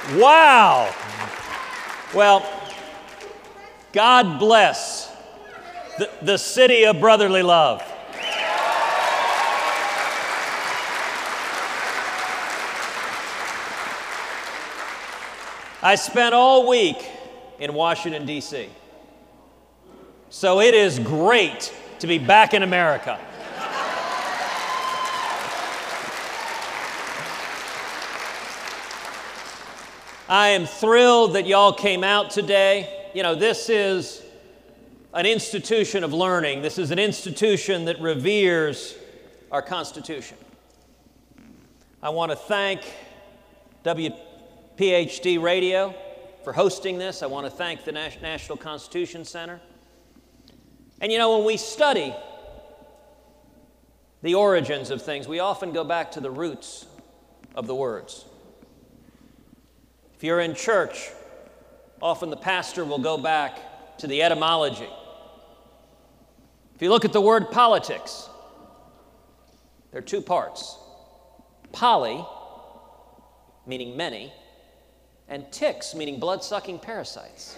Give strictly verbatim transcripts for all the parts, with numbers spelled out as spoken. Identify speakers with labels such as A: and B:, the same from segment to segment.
A: Wow. Well, God bless the, the city of brotherly love. I spent all week in Washington, D C, so it is great to be back in America. I am thrilled that y'all came out today. You know, this is an institution of learning. This is an institution that reveres our Constitution. I want to thank W P H D Radio for hosting this. I want to thank the National Constitution Center. And you know, when we study the origins of things, we often go back to the roots of the words. If you're in church, often the pastor will go back to the etymology. If you look at the word politics, there are two parts. Poly, meaning many, and ticks, meaning blood-sucking parasites.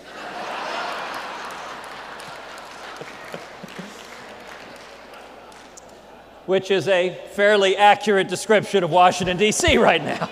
A: Which is a fairly accurate description of Washington, D C right now.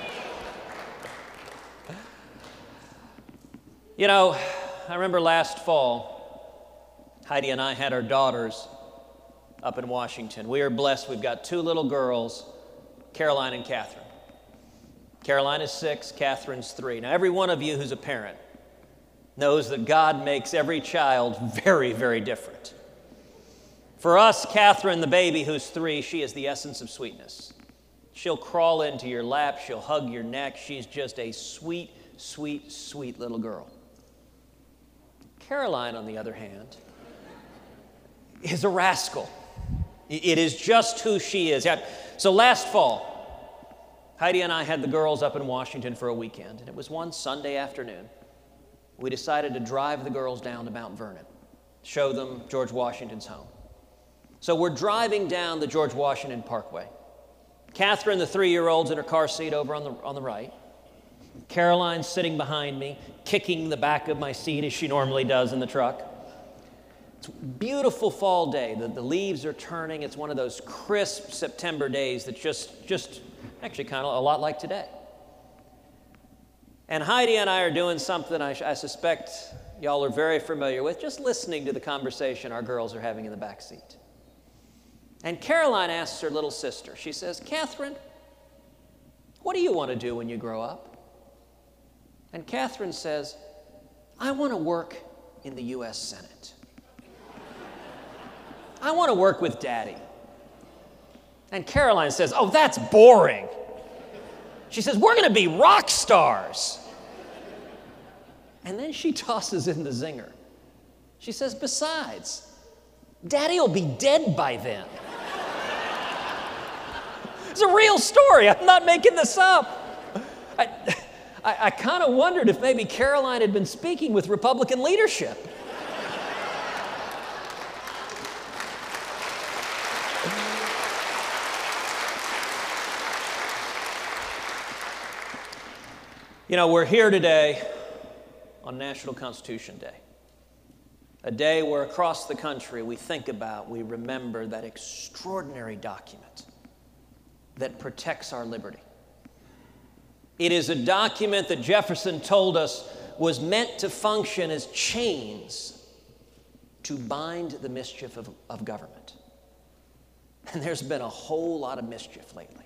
A: You know, I remember last fall, Heidi and I had our daughters up in Washington. We are blessed. We've got two little girls, Caroline and Catherine. Caroline is six, Catherine's three. Now, every one of you who's a parent knows that God makes every child very, very different. For us, Catherine, the baby who's three, she is the essence of sweetness. She'll crawl into your lap. She'll hug your neck. She's just a sweet, sweet, sweet little girl. Caroline, on the other hand, is a rascal. It is just who she is. So last fall, Heidi and I had the girls up in Washington for a weekend, and it was one Sunday afternoon. We decided to drive the girls down to Mount Vernon, show them George Washington's home. So we're driving down the George Washington Parkway. Catherine, the three-year-old's in her car seat over on the, on the right. Caroline's sitting behind me, kicking the back of my seat as she normally does in the truck. It's a beautiful fall day. The, the leaves are turning. It's one of those crisp September days that's just, just actually kind of a lot like today. And Heidi and I are doing something I, I suspect y'all are very familiar with, just listening to the conversation our girls are having in the back seat. And Caroline asks her little sister, she says, "Catherine, what do you want to do when you grow up?" And Catherine says, "I want to work in the U S Senate. I want to work with Daddy." And Caroline says, "Oh, that's boring." She says, "We're going to be rock stars." And then she tosses in the zinger. She says, "Besides, Daddy will be dead by then." It's a real story. I'm not making this up. I, I, I kind of wondered if maybe Caroline had been speaking with Republican leadership. You know, we're here today on National Constitution Day, a day where across the country we think about, we remember that extraordinary document that protects our liberty. It is a document that Jefferson told us was meant to function as chains to bind the mischief of, of government. And there's been a whole lot of mischief lately.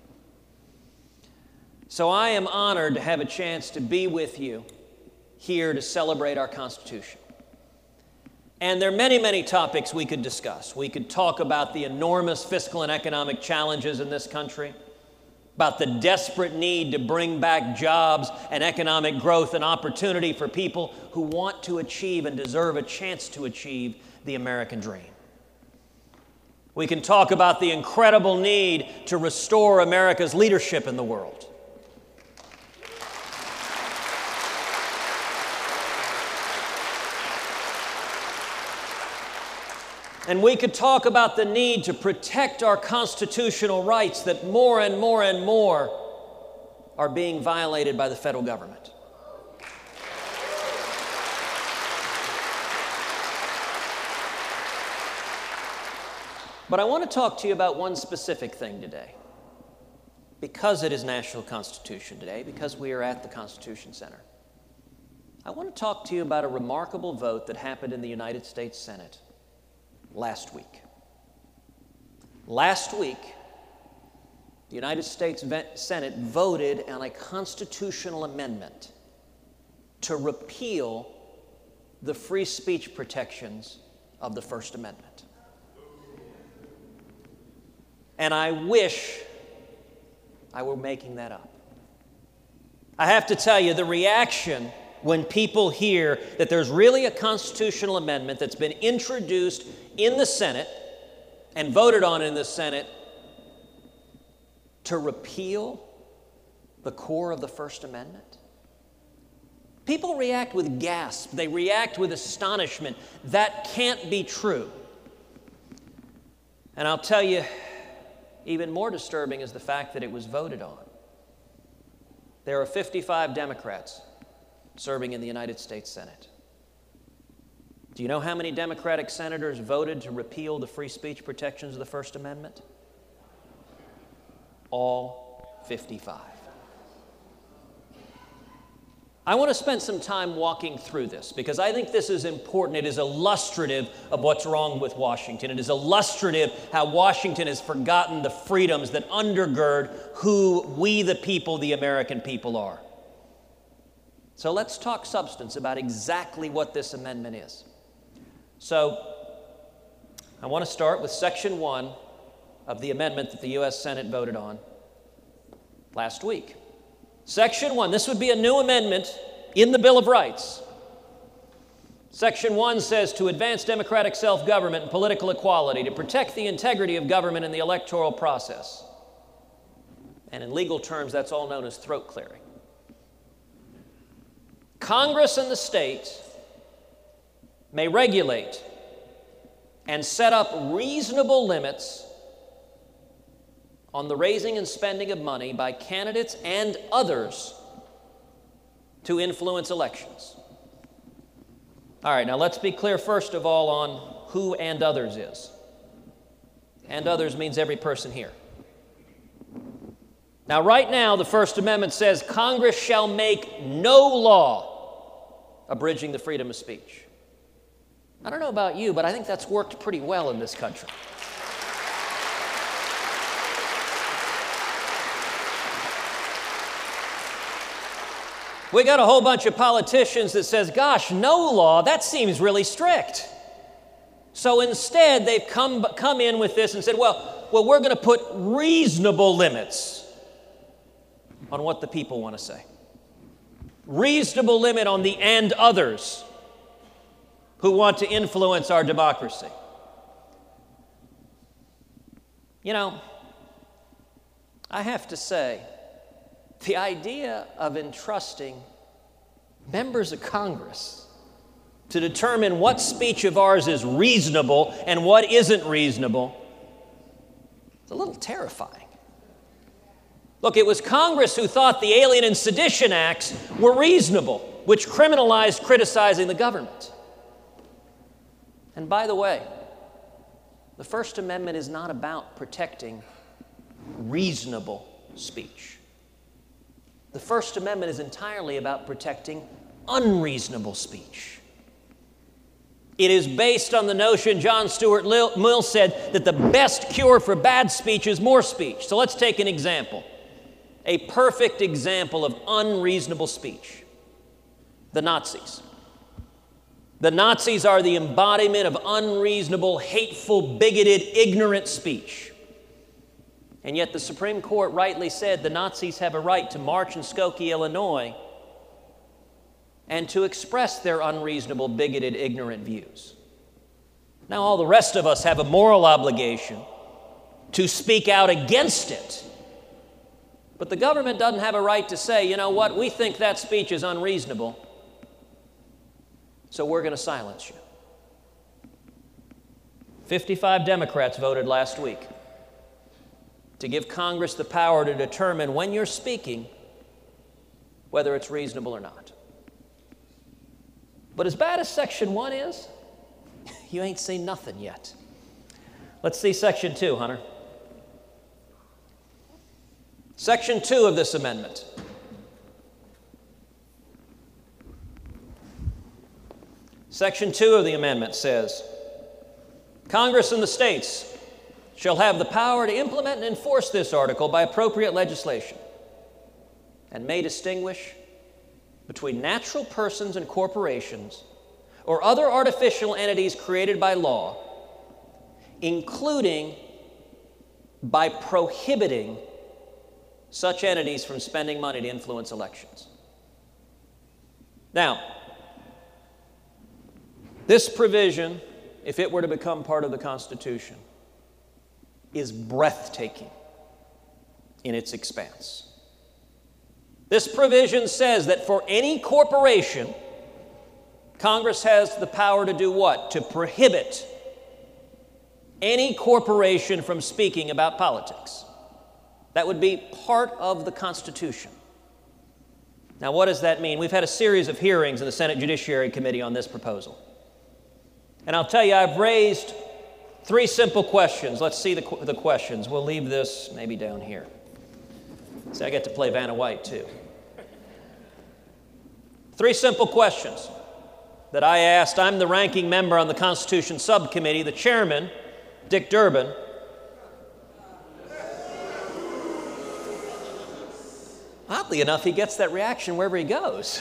A: So I am honored to have a chance to be with you here to celebrate our Constitution. And there are many, many topics we could discuss. We could talk about the enormous fiscal and economic challenges in this country, about the desperate need to bring back jobs and economic growth and opportunity for people who want to achieve and deserve a chance to achieve the American dream. We can talk about the incredible need to restore America's leadership in the world. And we could talk about the need to protect our constitutional rights that more and more and more are being violated by the federal government. But I want to talk to you about one specific thing today. Because it is National Constitution Day, because we are at the Constitution Center, I want to talk to you about a remarkable vote that happened in the United States Senate last week. Last week, the United States Senate voted on a constitutional amendment to repeal the free speech protections of the First Amendment. And I wish I were making that up. I have to tell you, the reaction when people hear that there's really a constitutional amendment that's been introduced in the Senate and voted on in the Senate to repeal the core of the First Amendment, people react with gasp. They react with astonishment. That can't be true. And I'll tell you, even more disturbing is the fact that it was voted on. There are fifty-five Democrats serving in the United States Senate. Do you know how many Democratic senators voted to repeal the free speech protections of the First Amendment? All fifty-five. I want to spend some time walking through this because I think this is important. It is illustrative of what's wrong with Washington. It is illustrative how Washington has forgotten the freedoms that undergird who we, the people, the American people, are. So let's talk substance about exactly what this amendment is. So I want to start with Section one of the amendment that the U S Senate voted on last week. Section one, this would be a new amendment in the Bill of Rights. Section one says to advance democratic self-government and political equality, to protect the integrity of government and the electoral process. And in legal terms, that's all known as throat clearing. Congress and the states may regulate and set up reasonable limits on the raising and spending of money by candidates and others to influence elections. All right, now let's be clear first of all on who and others is. And others means every person here. Now, right now, the First Amendment says Congress shall make no law abridging the freedom of speech. I don't know about you, but I think that's worked pretty well in this country. We got a whole bunch of politicians that says, gosh, no law, that seems really strict. So instead, they've come, come in with this and said, well, well, we're going to put reasonable limits on what the people want to say. Reasonable limit on the and others who want to influence our democracy. You know, I have to say, the idea of entrusting members of Congress to determine what speech of ours is reasonable and what isn't reasonable is a little terrifying. Look, it was Congress who thought the Alien and Sedition Acts were reasonable, which criminalized criticizing the government. And by the way, the First Amendment is not about protecting reasonable speech. The First Amendment is entirely about protecting unreasonable speech. It is based on the notion, John Stuart Mill said, that the best cure for bad speech is more speech. So let's take an example. A perfect example of unreasonable speech. The Nazis. The Nazis are the embodiment of unreasonable, hateful, bigoted, ignorant speech. And yet the Supreme Court rightly said the Nazis have a right to march in Skokie, Illinois, and to express their unreasonable, bigoted, ignorant views. Now, all the rest of us have a moral obligation to speak out against it. But the government doesn't have a right to say, you know what, we think that speech is unreasonable, so we're going to silence you. fifty-five Democrats voted last week to give Congress the power to determine when you're speaking whether it's reasonable or not. But as bad as Section one is, you ain't seen nothing yet. Let's see Section two, Hunter. Section two of this amendment. Section two of the amendment says, Congress and the states shall have the power to implement and enforce this article by appropriate legislation, and may distinguish between natural persons and corporations or other artificial entities created by law, including by prohibiting such entities from spending money to influence elections. Now, this provision, if it were to become part of the Constitution, is breathtaking in its expanse. This provision says that for any corporation, Congress has the power to do what? To prohibit any corporation from speaking about politics. That would be part of the Constitution. Now, what does that mean? We've had a series of hearings in the Senate Judiciary Committee on this proposal. And I'll tell you, I've raised three simple questions. Let's see the, qu- the questions. We'll leave this maybe down here. See, I get to play Vanna White, too. Three simple questions that I asked. I'm the ranking member on the Constitution Subcommittee. The chairman, Dick Durbin, oddly enough, he gets that reaction wherever he goes.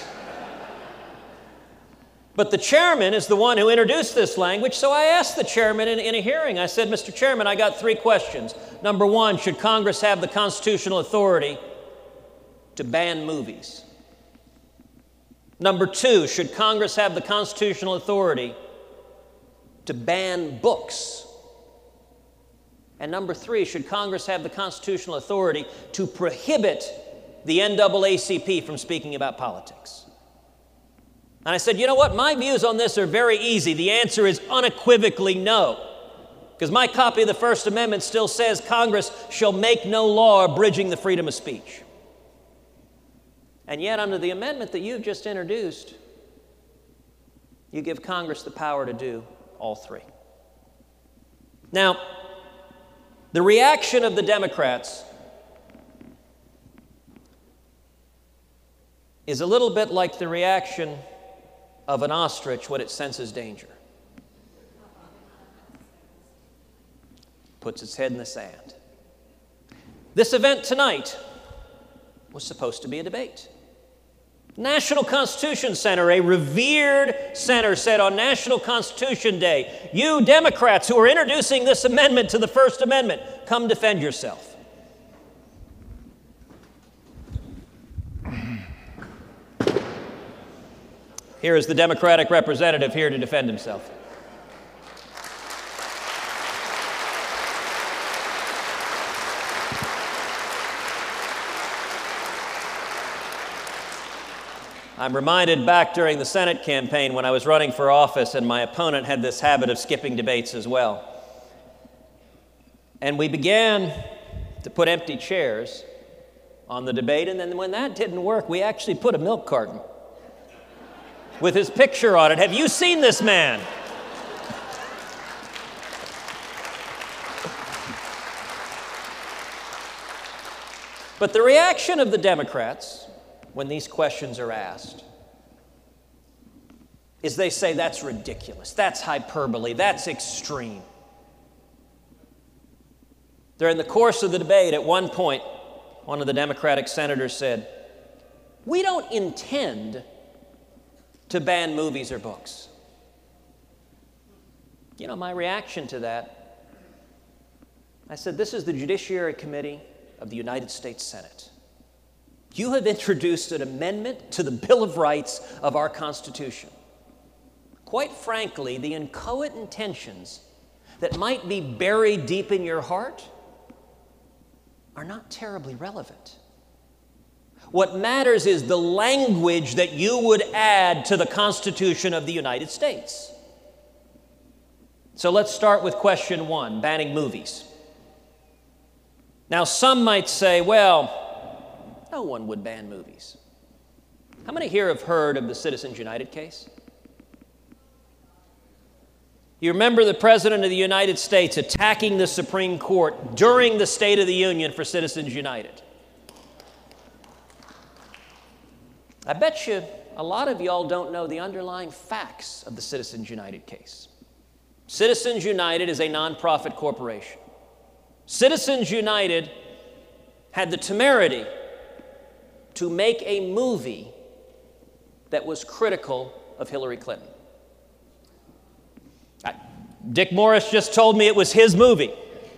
A: But the chairman is the one who introduced this language, so I asked the chairman in, in a hearing, I said, Mister Chairman, I got three questions. Number one, should Congress have the constitutional authority to ban movies? Number two, should Congress have the constitutional authority to ban books? And number three, should Congress have the constitutional authority to prohibit the N double A C P from speaking about politics? And I said, you know what? My views on this are very easy. The answer is unequivocally no. Because my copy of the First Amendment still says Congress shall make no law abridging the freedom of speech. And yet, under the amendment that you've just introduced, you give Congress the power to do all three. Now, the reaction of the Democrats is a little bit like the reaction of an ostrich when it senses danger. Puts its head in the sand. This event tonight was supposed to be a debate. National Constitution Center, a revered center, said on National Constitution Day, you Democrats who are introducing this amendment to the First Amendment, come defend yourself. Here is the Democratic representative here to defend himself. I'm reminded back during the Senate campaign when I was running for office and my opponent had this habit of skipping debates as well. And we began to put empty chairs on the debate, and then when that didn't work, we actually put a milk carton with his picture on it. Have you seen this man? But the reaction of the Democrats when these questions are asked is they say that's ridiculous, that's hyperbole, that's extreme. During the course of the debate, at one point, one of the Democratic senators said, we don't intend to ban movies or books. You know, my reaction to that, I said, this is the Judiciary Committee of the United States Senate. You have introduced an amendment to the Bill of Rights of our Constitution. Quite frankly, the inchoate intentions that might be buried deep in your heart are not terribly relevant. What matters is the language that you would add to the Constitution of the United States. So let's start with question one, banning movies. Now, some might say, well, no one would ban movies. How many here have heard of the Citizens United case? You remember the President of the United States attacking the Supreme Court during the State of the Union for Citizens United. I bet you a lot of y'all don't know the underlying facts of the Citizens United case. Citizens United is a nonprofit corporation. Citizens United had the temerity to make a movie that was critical of Hillary Clinton. I, Dick Morris just told me it was his movie.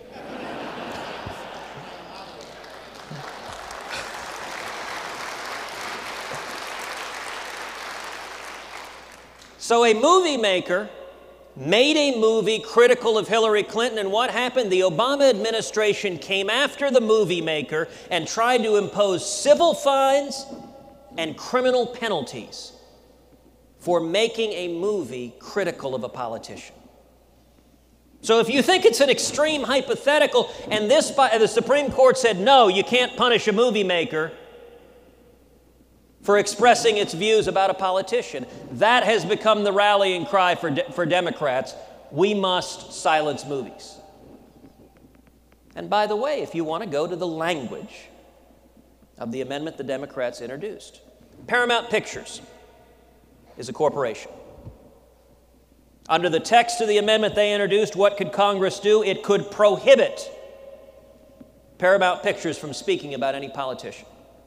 A: So a movie maker made a movie critical of Hillary Clinton, and what happened? The Obama administration came after the movie maker and tried to impose civil fines and criminal penalties for making a movie critical of a politician. So if you think it's an extreme hypothetical, and this the Supreme Court said, no, you can't punish a movie maker for expressing its views about a politician. That has become the rallying cry for, de- for Democrats. We must silence movies. And by the way, if you want to go to the language of the amendment the Democrats introduced, Paramount Pictures is a corporation. Under the text of the amendment they introduced, what could Congress do? It could prohibit Paramount Pictures from speaking about any politician.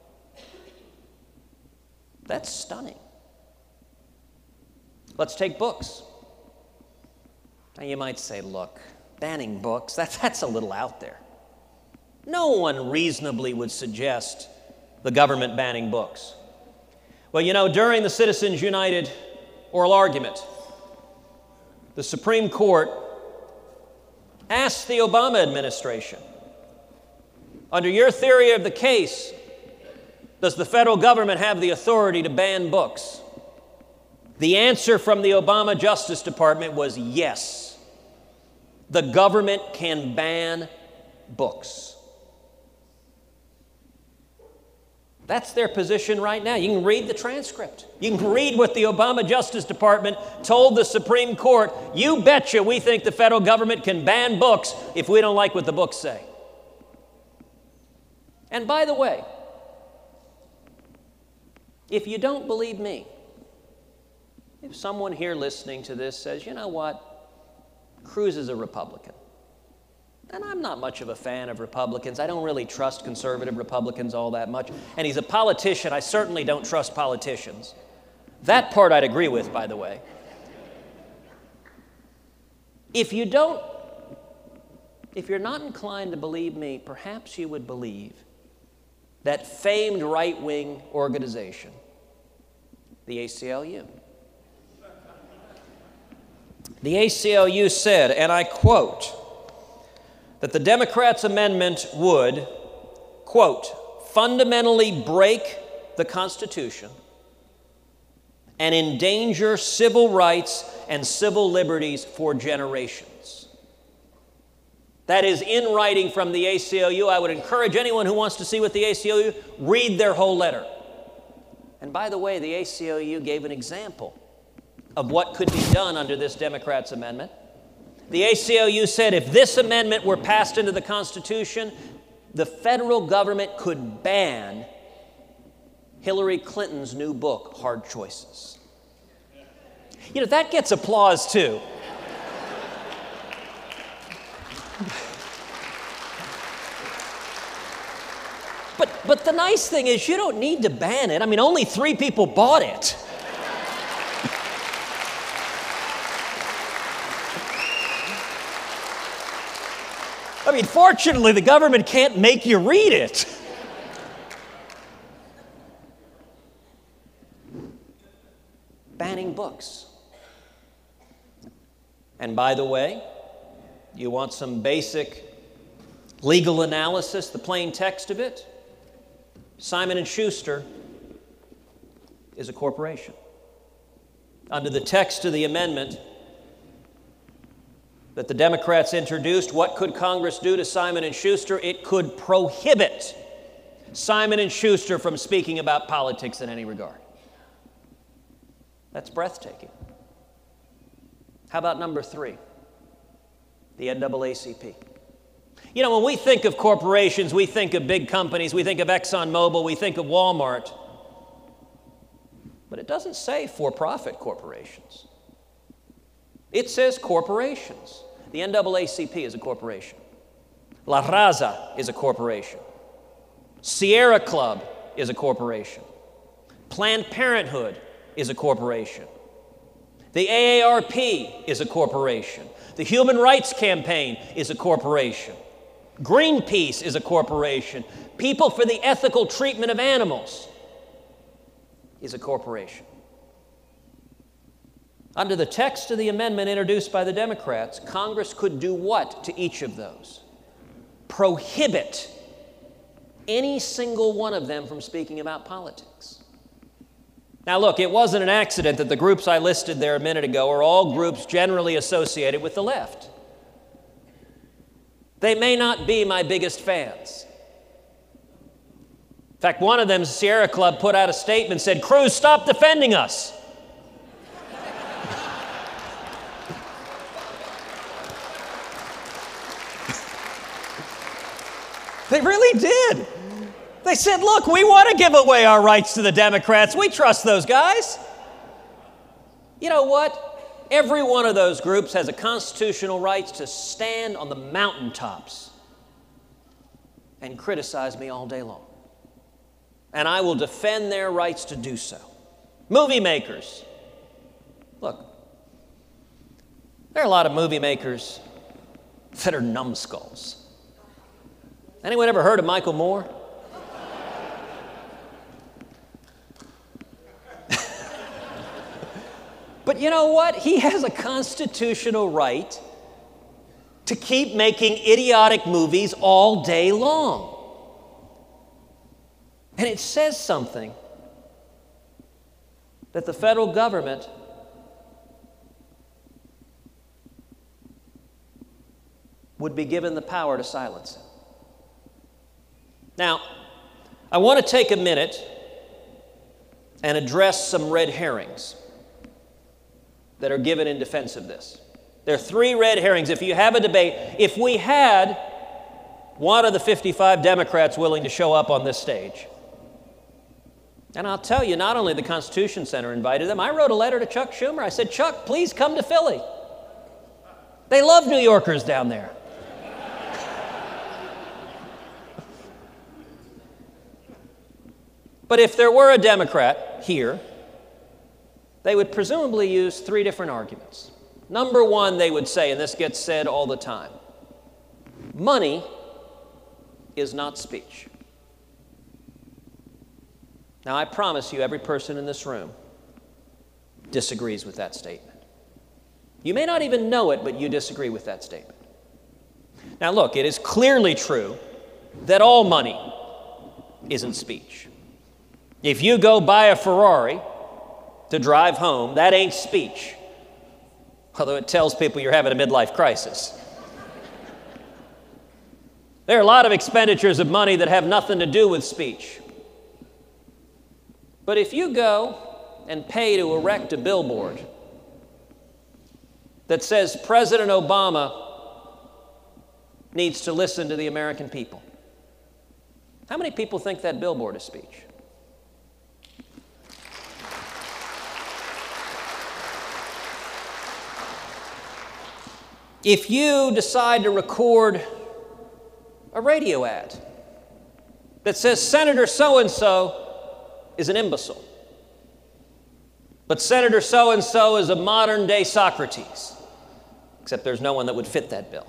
A: That's stunning. Let's take books. Now you might say, look, banning books, that, that's a little out there. No one reasonably would suggest the government banning books. Well, you know, during the Citizens United oral argument, the Supreme Court asked the Obama administration, under your theory of the case, does the federal government have the authority to ban books? The answer from the Obama Justice Department was yes. The government can ban books. That's their position right now. You can read the transcript. You can read what the Obama Justice Department told the Supreme Court. You betcha we think the federal government can ban books if we don't like what the books say. And by the way, if you don't believe me, if someone here listening to this says, you know what, Cruz is a Republican, and I'm not much of a fan of Republicans. I don't really trust conservative Republicans all that much. And he's a politician. I certainly don't trust politicians. That part I'd agree with, by the way. If you don't, if you're not inclined to believe me, perhaps you would believe that famed right-wing organization, the A C L U. The A C L U said, and I quote, that the Democrats' amendment would, quote, fundamentally break the Constitution and endanger civil rights and civil liberties for generations. That is in writing from the A C L U. I would encourage anyone who wants to see what the A C L U, read their whole letter. And by the way, the A C L U gave an example of what could be done under this Democrats' amendment. The A C L U said if this amendment were passed into the Constitution, the federal government could ban Hillary Clinton's new book, Hard Choices. You know, that gets applause too. But, but the nice thing is you don't need to ban it. I mean, only three people bought it. I mean, fortunately, the government can't make you read it. Banning books. And by the way, you want some basic legal analysis, the plain text of it? Simon and Schuster is a corporation. Under the text of the amendment that the Democrats introduced, what could Congress do to Simon and Schuster? It could prohibit Simon and Schuster from speaking about politics in any regard. That's breathtaking. How about number three? The N double A C P. You know, when we think of corporations, we think of big companies, we think of ExxonMobil, we think of Walmart. But it doesn't say for-profit corporations. It says corporations. The N double A C P is a corporation. La Raza is a corporation. Sierra Club is a corporation. Planned Parenthood is a corporation. The A A R P is a corporation. The Human Rights Campaign is a corporation. Greenpeace is a corporation. People for the Ethical Treatment of Animals is a corporation. Under the text of the amendment introduced by the Democrats, Congress could do what to each of those? Prohibit any single one of them from speaking about politics. Now look, it wasn't an accident that the groups I listed there a minute ago are all groups generally associated with the left. They may not be my biggest fans. In fact, one of them, Sierra Club, put out a statement and said, "Cruz, stop defending us." They really did. They said, look, we want to give away our rights to the Democrats. We trust those guys. You know what? Every one of those groups has a constitutional right to stand on the mountaintops and criticize me all day long. And I will defend their rights to do so. Movie makers. Look, there are a lot of movie makers that are numbskulls. Anyone ever heard of Michael Moore? But you know what? He has a constitutional right to keep making idiotic movies all day long. And it says something that the federal government would be given the power to silence him. Now, I want to take a minute and address some red herrings that are given in defense of this. There are three red herrings. If you have a debate, if we had one of the fifty-five Democrats willing to show up on this stage, and I'll tell you, not only the Constitution Center invited them, I wrote a letter to Chuck Schumer. I said, Chuck, please come to Philly. They love New Yorkers down there. But if there were a Democrat here, they would presumably use three different arguments. Number one, they would say, and this gets said all the time, money is not speech. Now, I promise you, every person in this room disagrees with that statement. You may not even know it, but you disagree with that statement. Now, look, it is clearly true that all money isn't speech. If you go buy a Ferrari to drive home, that ain't speech, although it tells people you're having a midlife crisis. There are a lot of expenditures of money that have nothing to do with speech. But if you go and pay to erect a billboard that says President Obama needs to listen to the American people, how many people think that billboard is speech? If you decide to record a radio ad that says Senator so-and-so is an imbecile, but Senator so-and-so is a modern-day Socrates, except there's no one that would fit that bill.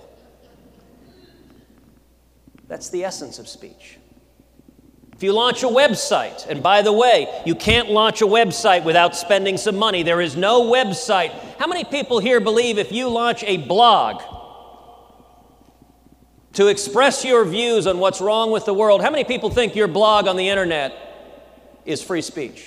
A: That's the essence of speech. If you launch a website, and by the way, you can't launch a website without spending some money. There is no website. How many people here believe if you launch a blog to express your views on what's wrong with the world, how many people think your blog on the internet is free speech?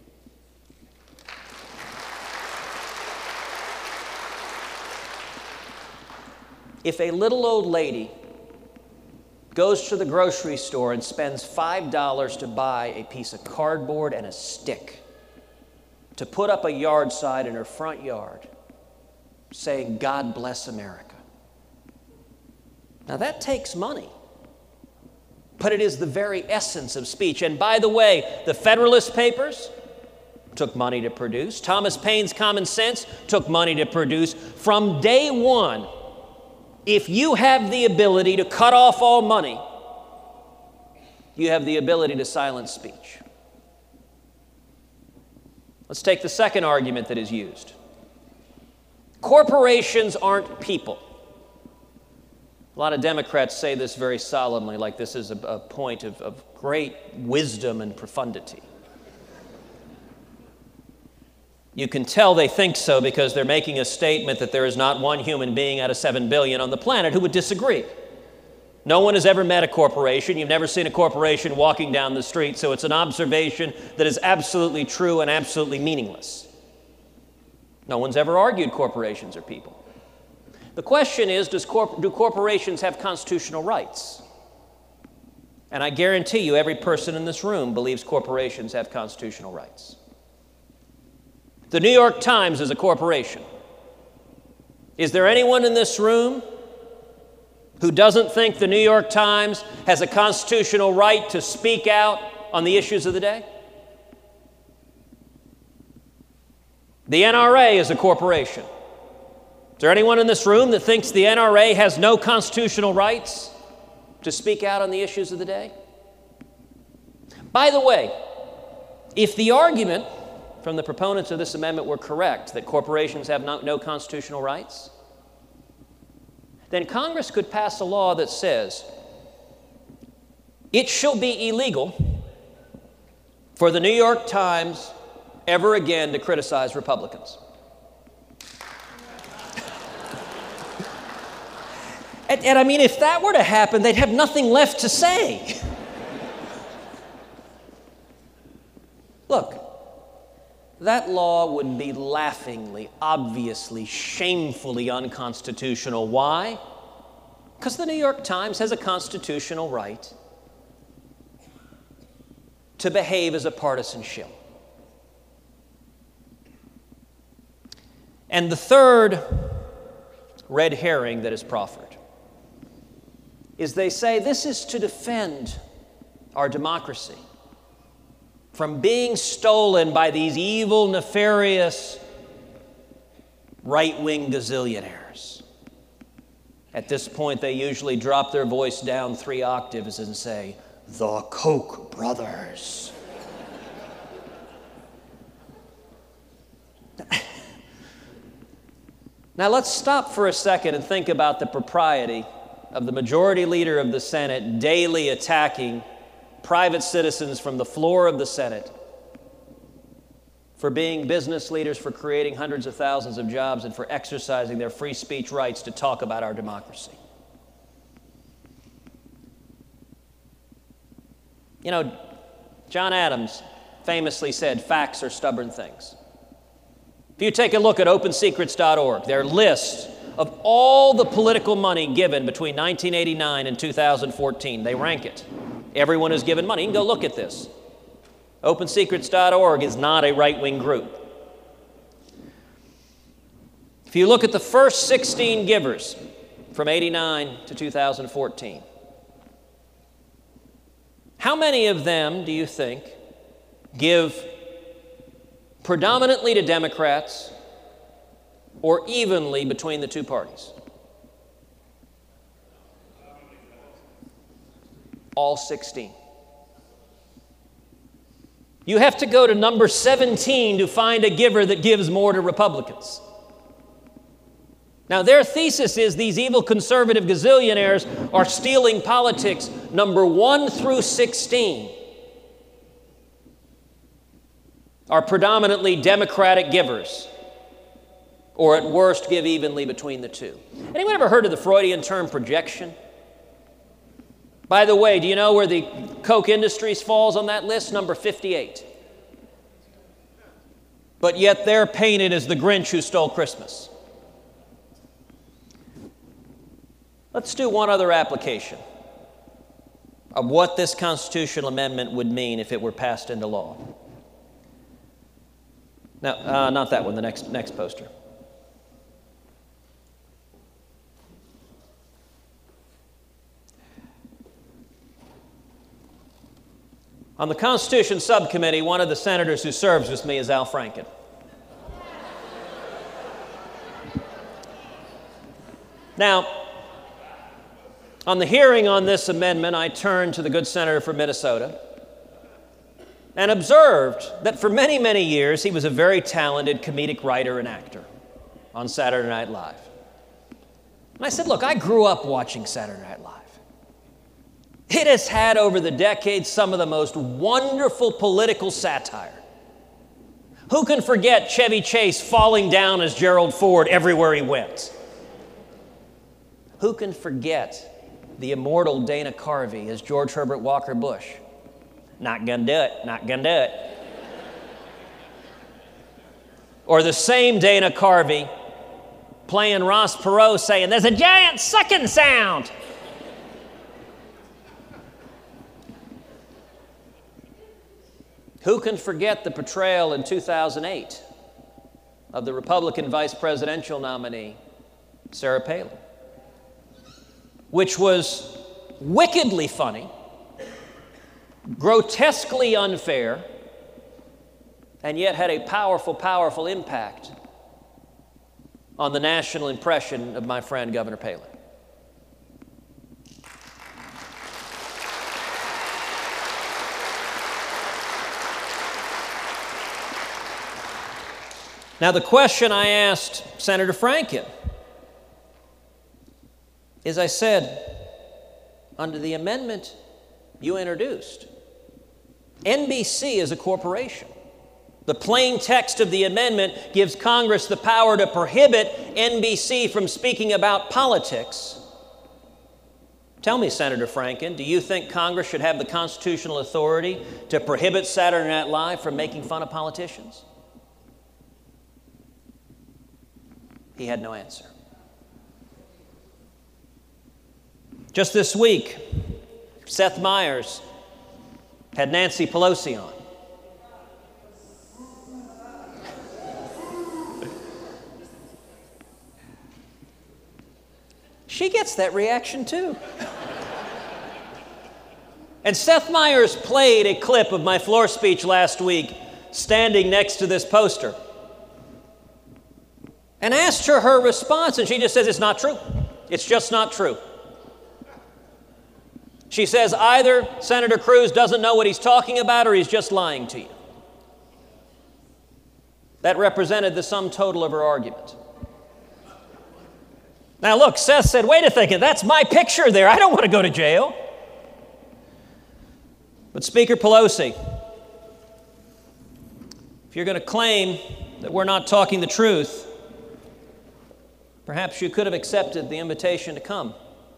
A: If a little old lady goes to the grocery store and spends five dollars to buy a piece of cardboard and a stick to put up a yard sign in her front yard saying, God bless America, Now that takes money. But it is the very essence of speech. And by the way, the Federalist Papers took money to produce. Thomas Paine's Common Sense took money to produce. From day one, if you have the ability to cut off all money, you have the ability to silence speech. Let's take the second argument that is used. Corporations aren't people. A lot of Democrats say this very solemnly, like this is a, a point of, of great wisdom and profundity. You can tell they think so because they're making a statement that there is not one human being out of seven billion on the planet who would disagree. No one has ever met a corporation. You've never seen a corporation walking down the street, so it's an observation that is absolutely true and absolutely meaningless. No one's ever argued corporations are people. The question is, does corp- do corporations have constitutional rights? And I guarantee you every person in this room believes corporations have constitutional rights. The New York Times is a corporation. Is there anyone in this room who doesn't think the New York Times has a constitutional right to speak out on the issues of the day? The N R A is a corporation. Is there anyone in this room that thinks the N R A has no constitutional rights to speak out on the issues of the day? By the way, if the argument from the proponents of this amendment were correct, that corporations have no, no constitutional rights, then Congress could pass a law that says it shall be illegal for the New York Times ever again to criticize Republicans. And, and I mean, if that were to happen, they'd have nothing left to say. Look, that law would be laughingly, obviously, shamefully unconstitutional. Why? Because the New York Times has a constitutional right to behave as a partisan shill. And the third red herring that is proffered is they say this is to defend our democracy from being stolen by these evil, nefarious, right-wing gazillionaires. At this point, they usually drop their voice down three octaves and say, "The Koch brothers." Now let's stop for a second and think about the propriety of the majority leader of the Senate daily attacking private citizens from the floor of the Senate for being business leaders, for creating hundreds of thousands of jobs, and for exercising their free speech rights to talk about our democracy. You know, John Adams famously said, "Facts are stubborn things." If you take a look at open secrets dot org, their list of all the political money given between nineteen eighty-nine and two thousand fourteen, they rank it. Everyone who's given money. You can go look at this. open secrets dot org is not a right-wing group. If you look at the first sixteen givers from eighty-nine to two thousand fourteen, how many of them do you think give predominantly to Democrats or evenly between the two parties? All sixteen. You have to go to number seventeen to find a giver that gives more to Republicans. Now, their thesis is these evil conservative gazillionaires are stealing politics. Number one through sixteen are predominantly Democratic givers, or at worst give evenly between the two. Anyone ever heard of the Freudian term projection? By the way, do you know where the Koch Industries falls on that list? Number fifty-eight. But yet they're painted as the Grinch who stole Christmas. Let's do one other application of what this constitutional amendment would mean if it were passed into law. No, uh, not that one, the next, next poster. On the Constitution Subcommittee, one of the senators who serves with me is Al Franken. Now, on the hearing on this amendment, I turned to the good senator from Minnesota and observed that for many, many years, he was a very talented comedic writer and actor on Saturday Night Live. And I said, look, I grew up watching Saturday Night Live. It has had over the decades some of the most wonderful political satire. Who can forget Chevy Chase falling down as Gerald Ford everywhere he went? Who can forget the immortal Dana Carvey as George Herbert Walker Bush? Not gonna do it, not gonna do it. Or the same Dana Carvey playing Ross Perot saying, there's a giant sucking sound. Who can forget the portrayal in two thousand eight of the Republican vice presidential nominee, Sarah Palin, which was wickedly funny, grotesquely unfair, and yet had a powerful, powerful impact on the national impression of my friend Governor Palin. Now, the question I asked Senator Franken is, I said, under the amendment you introduced, N B C is a corporation. The plain text of the amendment gives Congress the power to prohibit N B C from speaking about politics. Tell me, Senator Franken, do you think Congress should have the constitutional authority to prohibit Saturday Night Live from making fun of politicians? He had no answer. Just this week, Seth Meyers had Nancy Pelosi on. She gets that reaction too. And Seth Meyers played a clip of my floor speech last week, standing next to this poster, and asked her her response, and she just says, it's not true. It's just not true. She says either Senator Cruz doesn't know what he's talking about or he's just lying to you. That represented the sum total of her argument. Now look, Seth said, wait a second, that's my picture there. I don't want to go to jail. But Speaker Pelosi, if you're going to claim that we're not talking the truth, perhaps you could have accepted the invitation to come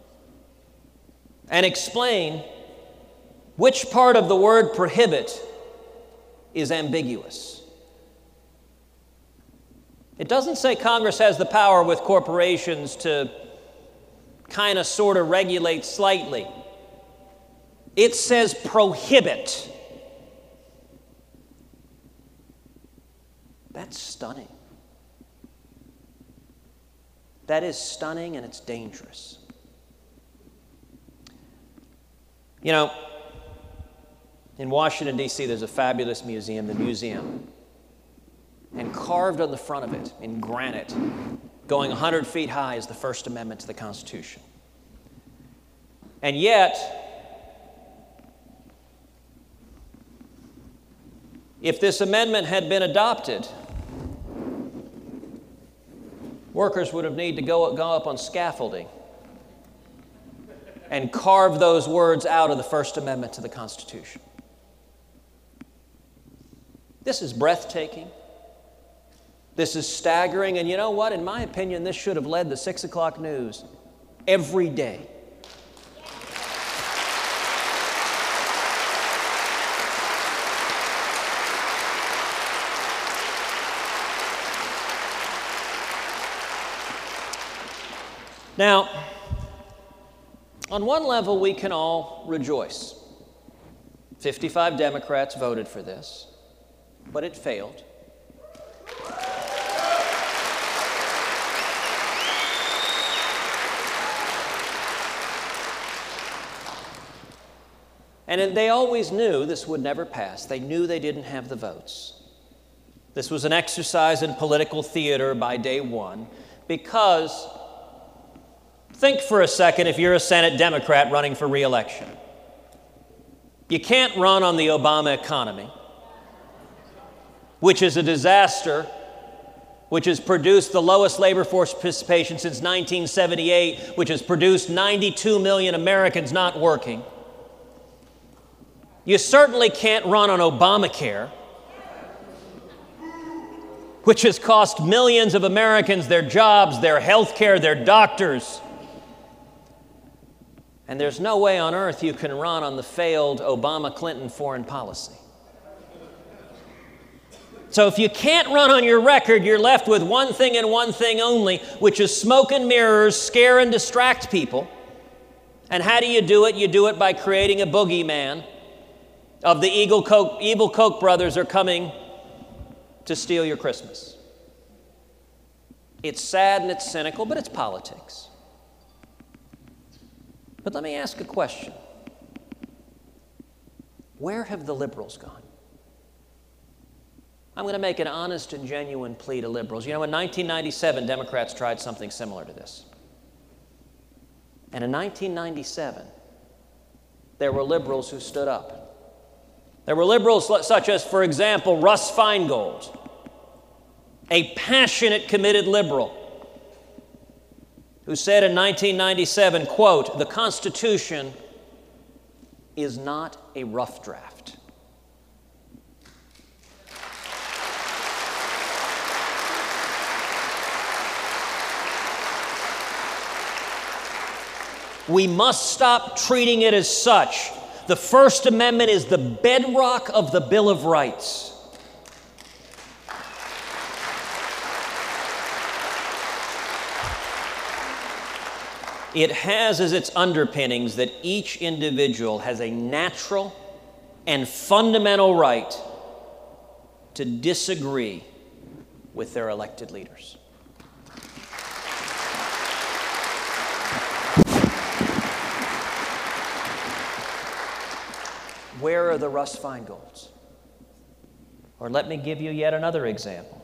A: and explain which part of the word prohibit is ambiguous. It doesn't say Congress has the power with corporations to kind of sort of regulate slightly. It says prohibit. That's stunning. That is stunning, and it's dangerous. You know, in Washington, D C, there's a fabulous museum, the Museum. And carved on the front of it in granite, going one hundred feet high, is the First Amendment to the Constitution. And yet, if this amendment had been adopted, workers would have needed to go, go up on scaffolding and carve those words out of the First Amendment to the Constitution. This is breathtaking. This is staggering. And you know what? In my opinion, this should have led the six o'clock news every day. Now, on one level, we can all rejoice. fifty-five Democrats voted for this, but it failed. And they always knew this would never pass. They knew they didn't have the votes. This was an exercise in political theater by day one because, think for a second if you're a Senate Democrat running for re-election. You can't run on the Obama economy, which is a disaster, which has produced the lowest labor force participation since nineteen seventy-eight, which has produced ninety-two million Americans not working. You certainly can't run on Obamacare, which has cost millions of Americans their jobs, their health care, their doctors. And there's no way on earth you can run on the failed Obama-Clinton foreign policy. So if you can't run on your record, you're left with one thing and one thing only, which is smoke and mirrors, scare and distract people. And how do you do it? You do it by creating a boogeyman of the evil Koch, evil Koch brothers are coming to steal your Christmas. It's sad and it's cynical, but it's politics. But let me ask a question. Where have the liberals gone? I'm going to make an honest and genuine plea to liberals. You know, in nineteen ninety-seven, Democrats tried something similar to this. And in nineteen ninety-seven, there were liberals who stood up. There were liberals such as, for example, Russ Feingold, a passionate, committed liberal, who said in nineteen ninety-seven, quote, "The Constitution is not a rough draft." We must stop treating it as such. The First Amendment is the bedrock of the Bill of Rights. It has as its underpinnings that each individual has a natural and fundamental right to disagree with their elected leaders. Where are the Russ Feingolds? Or let me give you yet another example.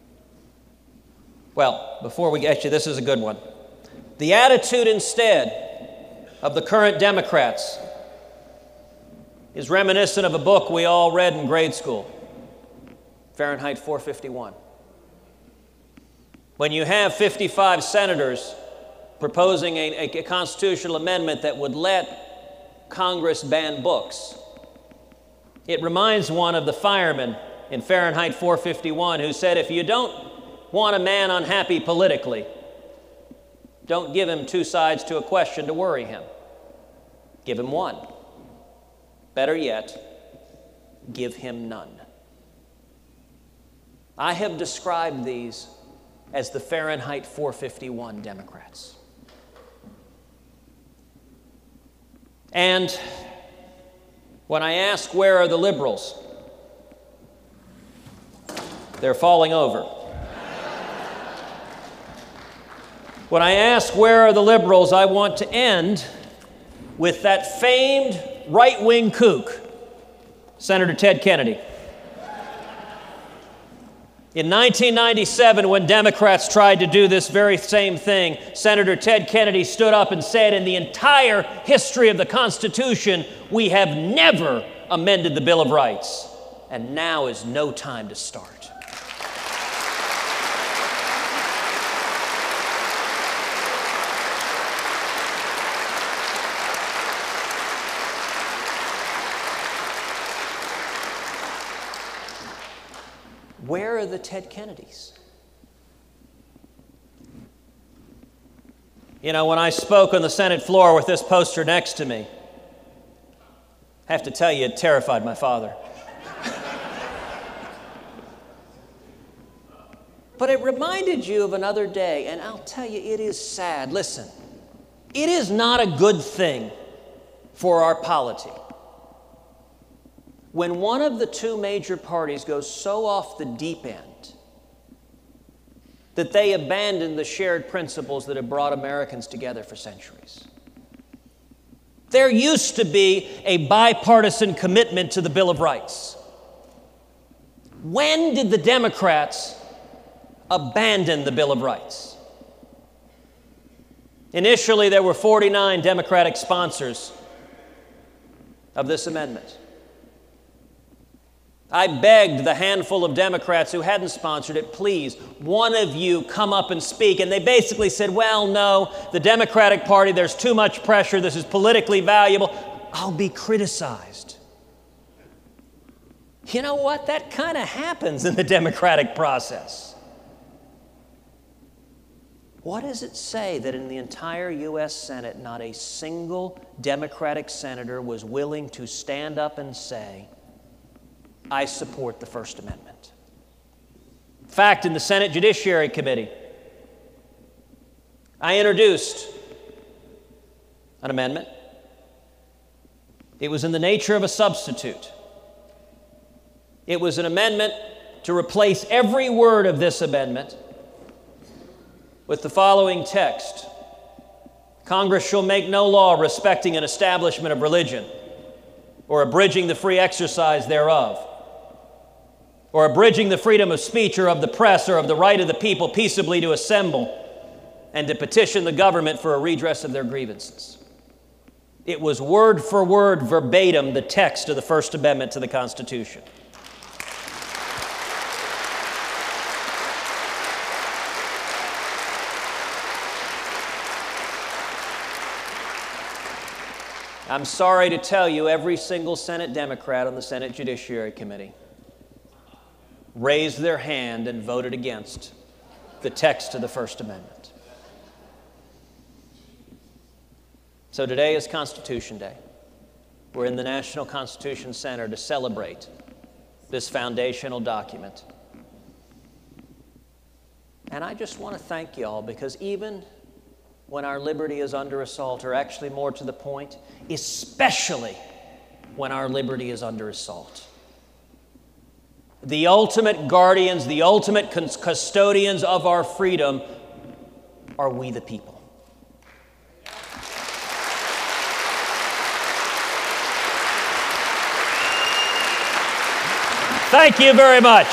A: Well, before we get you, this is a good one. The attitude instead of the current Democrats is reminiscent of a book we all read in grade school, Fahrenheit four fifty-one. When you have fifty-five senators proposing a, a constitutional amendment that would let Congress ban books, it reminds one of the fireman in Fahrenheit four fifty-one who said, if you don't want a man unhappy politically, don't give him two sides to a question to worry him. Give him one. Better yet, give him none. I have described these as the Fahrenheit four fifty-one Democrats. And when I ask where are the liberals, they're falling over. When I ask where are the liberals, I want to end with that famed right-wing kook, Senator Ted Kennedy. In nineteen ninety-seven, when Democrats tried to do this very same thing, Senator Ted Kennedy stood up and said, in the entire history of the Constitution, we have never amended the Bill of Rights, and now is no time to start. Where are the Ted Kennedys? You know, when I spoke on the Senate floor with this poster next to me, I have to tell you, it terrified my father. But it reminded you of another day, and I'll tell you, it is sad. Listen, it is not a good thing for our polity when one of the two major parties goes so off the deep end that they abandon the shared principles that have brought Americans together for centuries. There used to be a bipartisan commitment to the Bill of Rights. When did the Democrats abandon the Bill of Rights? Initially, there were forty-nine Democratic sponsors of this amendment. I begged the handful of Democrats who hadn't sponsored it, please, one of you come up and speak. And they basically said, well, no, the Democratic Party, there's too much pressure, this is politically valuable, I'll be criticized. You know what? That kind of happens in the democratic process. What does it say that in the entire U S Senate, not a single Democratic senator was willing to stand up and say, I support the First Amendment? In fact, in the Senate Judiciary Committee, I introduced an amendment. It was in the nature of a substitute. It was an amendment to replace every word of this amendment with the following text: Congress shall make no law respecting an establishment of religion, or abridging the free exercise thereof, or abridging the freedom of speech or of the press or of the right of the people peaceably to assemble and to petition the government for a redress of their grievances. It was word for word, verbatim, the text of the First Amendment to the Constitution. I'm sorry to tell you, every single Senate Democrat on the Senate Judiciary Committee raised their hand and voted against the text of the First Amendment. So today is Constitution Day. We're in the National Constitution Center to celebrate this foundational document. And I just want to thank you all, because even when our liberty is under assault, or actually more to the point, especially when our liberty is under assault, the ultimate guardians, the ultimate custodians of our freedom are we the people. Thank you very much.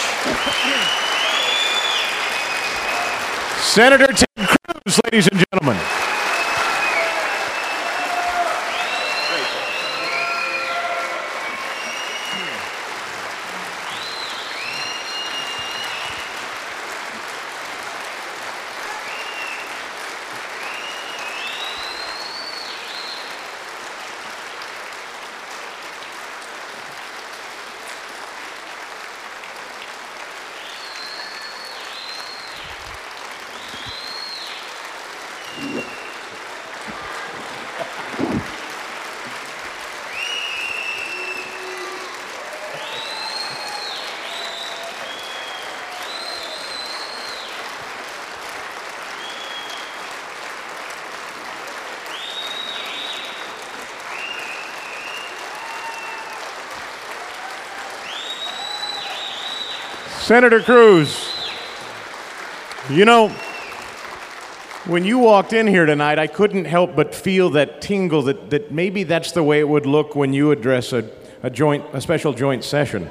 B: Senator Ted Cruz, ladies and gentlemen. Senator Cruz, you know, when you walked in here tonight, I couldn't help but feel that tingle that, that maybe that's the way it would look when you address a, a joint, a special joint session.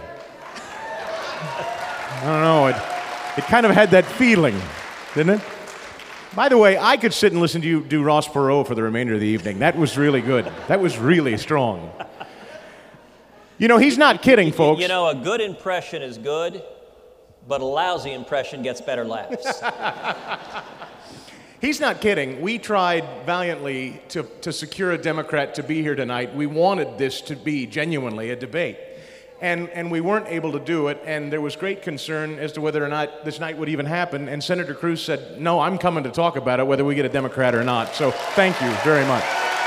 B: I don't know, it, it kind of had that feeling, didn't it? By the way, I could sit and listen to you do Ross Perot for the remainder of the evening. That was really good. That was really strong. You know, he's not kidding, folks.
A: You know, a good impression is good, but a lousy impression gets better laughs.
B: He's not kidding. We tried valiantly to, to secure a Democrat to be here tonight. We wanted this to be genuinely a debate. And, and we weren't able to do it, and there was great concern as to whether or not this night would even happen. And Senator Cruz said, no, I'm coming to talk about it, whether we get a Democrat or not. So thank you very much.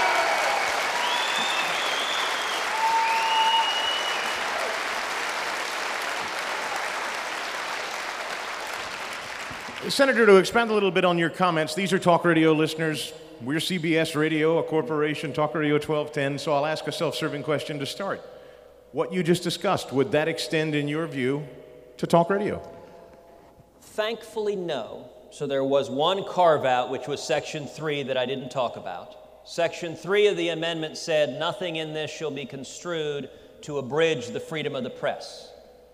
B: Senator, to expand a little bit on your comments, these are Talk Radio listeners. We're C B S Radio, a corporation, Talk Radio twelve ten, so I'll ask a self-serving question to start. What you just discussed, would that extend, in your view, to Talk Radio?
A: Thankfully, no. So there was one carve-out, which was Section three, that I didn't talk about. Section three of the amendment said, "Nothing in this shall be construed to abridge the freedom of the press."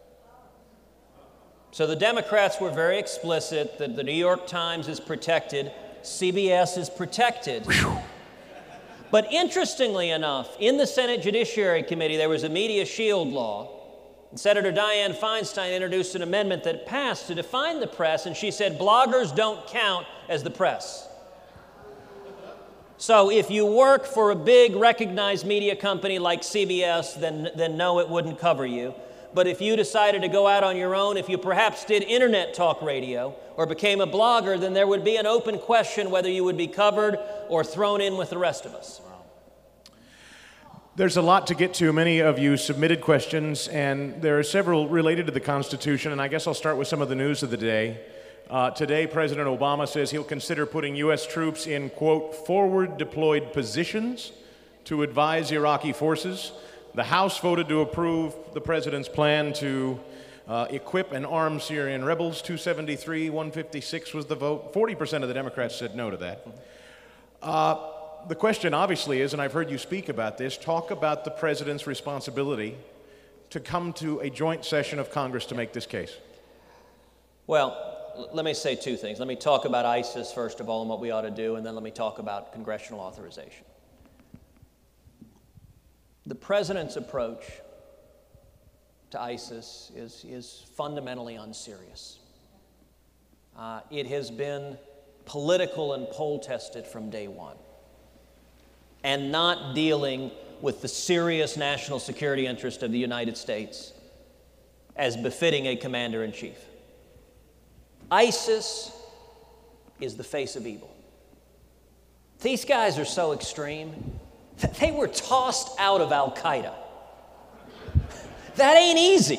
A: So the Democrats were very explicit that the New York Times is protected, C B S is protected. But interestingly enough, in the Senate Judiciary Committee, there was a media shield law. And Senator Dianne Feinstein introduced an amendment that passed to define the press, and she said bloggers don't count as the press. So if you work for a big recognized media company like C B S, then, then no, it wouldn't cover you. But if you decided to go out on your own, if you perhaps did internet talk radio or became a blogger, then there would be an open question whether you would be covered or thrown in with the rest of us.
B: There's a lot to get to. Many of you submitted questions, and there are several related to the Constitution, and I guess I'll start with some of the news of the day. Uh, today, President Obama says he'll consider putting U S troops in, quote, forward deployed positions to advise Iraqi forces. The House voted to approve the president's plan to uh, equip and arm Syrian rebels. two seventy-three, one fifty-six was the vote. forty percent of the Democrats said no to that. Uh, the question obviously is, and I've heard you speak about this, talk about the president's responsibility to come to a joint session of Congress to make this case.
A: Well, let me say two things. Let me talk about ISIS, first of all, and what we ought to do, and then let me talk about congressional authorization. The president's approach to ISIS is, is fundamentally unserious. Uh, it has been political and poll-tested from day one, and not dealing with the serious national security interest of the United States as befitting a commander-in-chief. ISIS is the face of evil. These guys are so extreme. They were tossed out of Al-Qaeda. That ain't easy.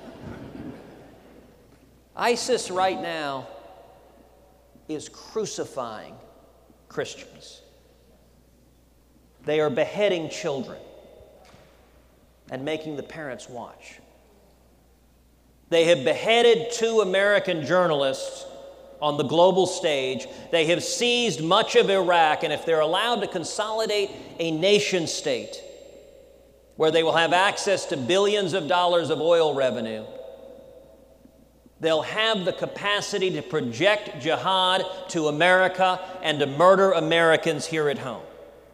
A: ISIS right now is crucifying Christians. They are beheading children and making the parents watch. They have beheaded two American journalists on the global stage. They have seized much of Iraq, and if they're allowed to consolidate a nation state where they will have access to billions of dollars of oil revenue, they'll have the capacity to project jihad to America and to murder Americans here at home.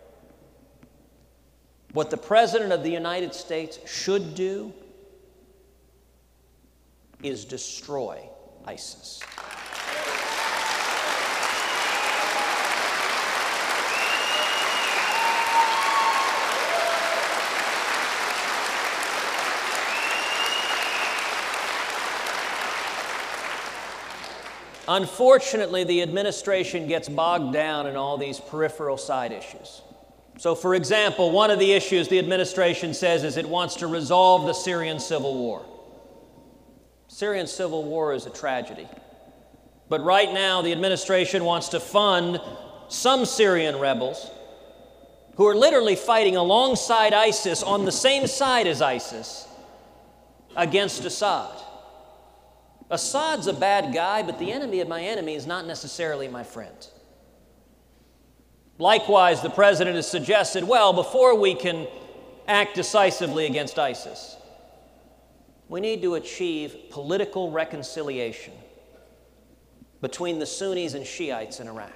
A: What the President of the United States should do is destroy ISIS. Unfortunately, the administration gets bogged down in all these peripheral side issues. So, for example, one of the issues the administration says is it wants to resolve the Syrian civil war. Syrian civil war is a tragedy. But right now, the administration wants to fund some Syrian rebels who are literally fighting alongside ISIS, on the same side as ISIS, against Assad. Assad's a bad guy, but the enemy of my enemy is not necessarily my friend. Likewise, the president has suggested, well, before we can act decisively against ISIS, we need to achieve political reconciliation between the Sunnis and Shiites in Iraq.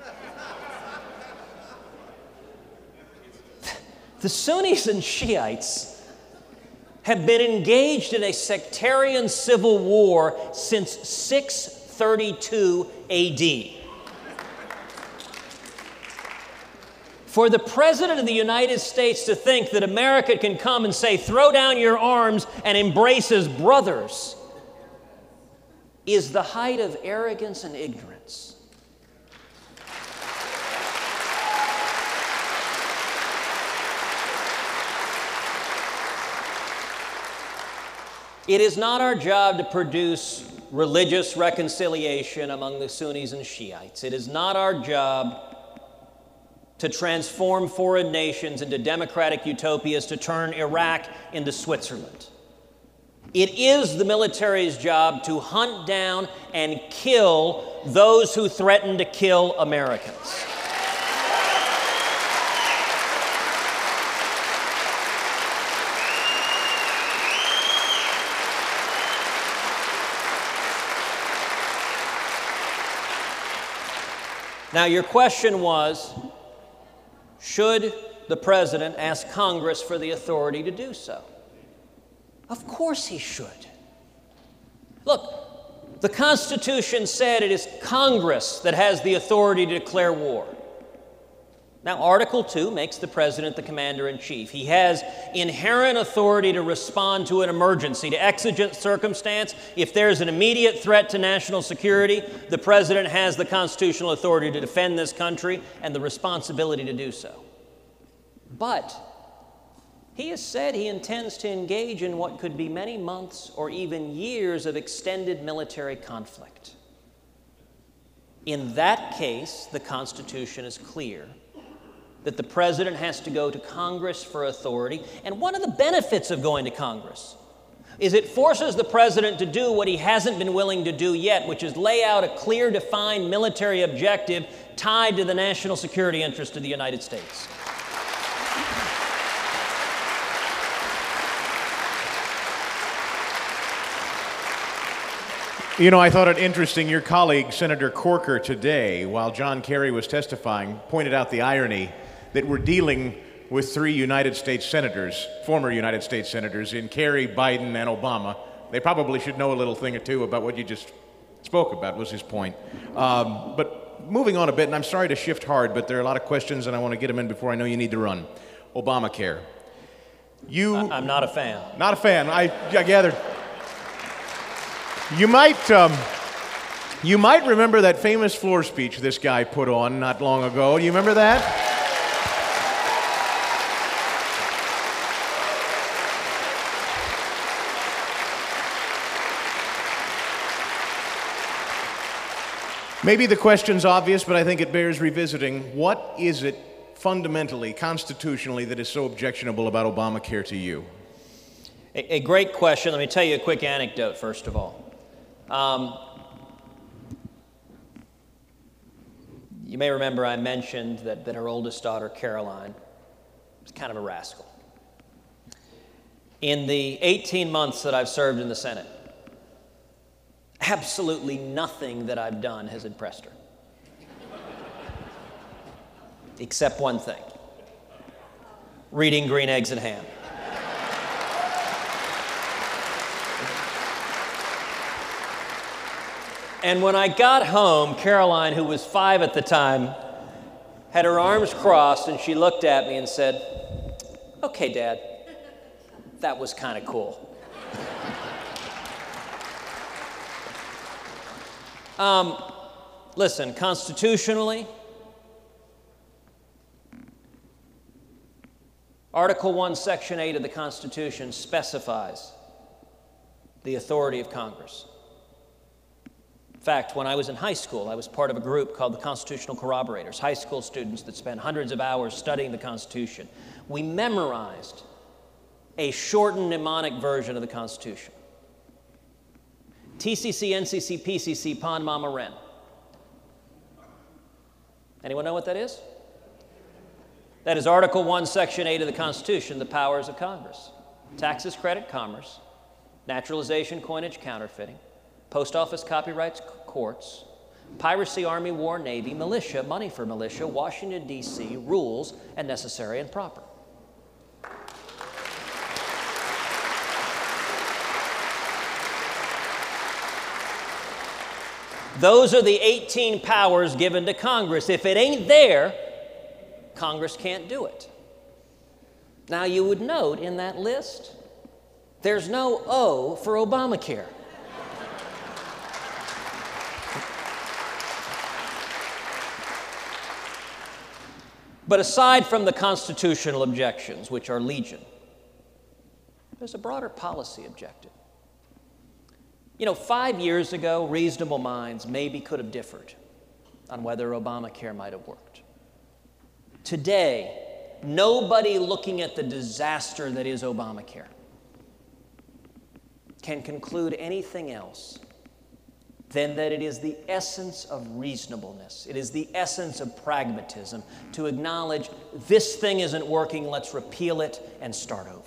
A: The Sunnis and Shiites have been engaged in a sectarian civil war since six thirty-two A D. For the President of the United States to think that America can come and say, throw down your arms and embrace as brothers, is the height of arrogance and ignorance. It is not our job to produce religious reconciliation among the Sunnis and Shiites. It is not our job to transform foreign nations into democratic utopias, to turn Iraq into Switzerland. It is the military's job to hunt down and kill those who threaten to kill Americans. Now, your question was, should the president ask Congress for the authority to do so? Of course he should. Look, the Constitution said it is Congress that has the authority to declare war. Now, Article two makes the president the commander-in-chief. He has inherent authority to respond to an emergency, to exigent circumstance. If there's an immediate threat to national security, the president has the constitutional authority to defend this country and the responsibility to do so. But he has said he intends to engage in what could be many months or even years of extended military conflict. In that case, the Constitution is clear that the president has to go to Congress for authority. And one of the benefits of going to Congress is it forces the president to do what he hasn't been willing to do yet, which is lay out a clear, defined military objective tied to the national security interest of the United States.
B: You know, I thought it interesting, your colleague, Senator Corker, today, while John Kerry was testifying, pointed out the irony that we're dealing with three United States senators, former United States senators, in Kerry, Biden, and Obama. They probably should know a little thing or two about what you just spoke about, was his point. Um, but moving on a bit, and I'm sorry to shift hard, but there are a lot of questions, and I want to get them in before I know you need to run. Obamacare. You...
A: I, I'm not a fan.
B: Not a fan. I, I gathered... You might, um, you might remember that famous floor speech this guy put on not long ago. Do you remember that? Maybe the question's obvious, but I think it bears revisiting. What is it fundamentally, constitutionally, that is so objectionable about Obamacare to you?
A: A, a great question. Let me tell you a quick anecdote, first of all. Um, you may remember I mentioned that, that our oldest daughter, Caroline, was kind of a rascal. In the eighteen months that I've served in the Senate, absolutely nothing that I've done has impressed her. Except one thing: reading Green Eggs and Ham. And when I got home, Caroline, who was five at the time, had her arms crossed, and she looked at me and said, "Okay, Dad, that was kind of cool." um, listen, constitutionally, Article one, Section eight of the Constitution specifies the authority of Congress. In fact, when I was in high school, I was part of a group called the Constitutional Corroborators, high school students that spent hundreds of hours studying the Constitution. We memorized a shortened mnemonic version of the Constitution. T C C, N C C, P C C, Pond Mama Wren. Anyone know what that is? That is Article one, Section eight of the Constitution, the powers of Congress. Taxes, credit, commerce, naturalization, coinage, counterfeiting, post office, copyrights, courts, piracy, army, war, navy, militia, money for militia, Washington, D C, rules, and necessary and proper. Those are the eighteen powers given to Congress. If it ain't there, Congress can't do it. Now, you would note in that list, there's no O for Obamacare. But aside from the constitutional objections, which are legion, there's a broader policy objective. You know, five years ago, reasonable minds maybe could have differed on whether Obamacare might have worked. Today, nobody looking at the disaster that is Obamacare can conclude anything else than that it is the essence of reasonableness. It is the essence of pragmatism to acknowledge this thing isn't working, let's repeal it and start over.